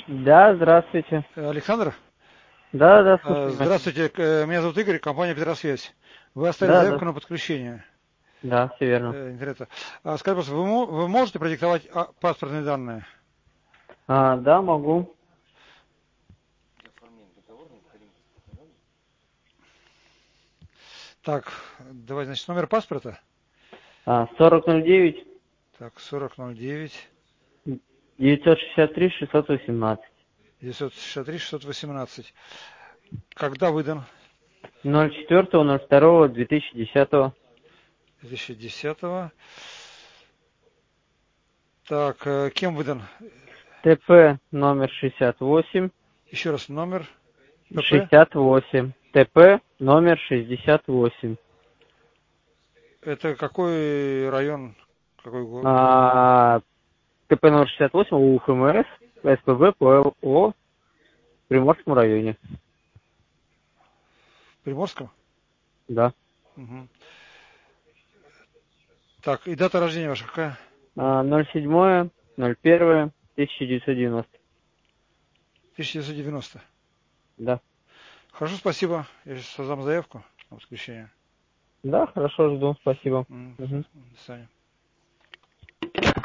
Да, здравствуйте. Александр? Да, да, слушаю внимательно. Здравствуйте, меня зовут Игорь, компания Петросвязь. Вы оставили Да, да, заявку на подключение да, все верно. интернета. Скажите, пожалуйста, вы можете продиктовать паспортные данные? Да, могу. Так, давайте, значит, номер паспорта. 4009 Так, 4009 963 618 963 618. Когда выдан? 04.02.2010. 2010. Так, кем выдан? ТП номер 68. Еще раз номер ПП. 68. ТП номер 68. Это какой район? Какой город? А, ТП номер 68 у ФМС СПБ по ЛО в Приморском районе. В Приморском? Да. Угу. Так, и дата рождения ваша какая? 07.01.1990. 1990. Да. Хорошо, спасибо. Я сейчас создам заявку на подключение. Да, хорошо, жду. Спасибо. До Мгм. свидания.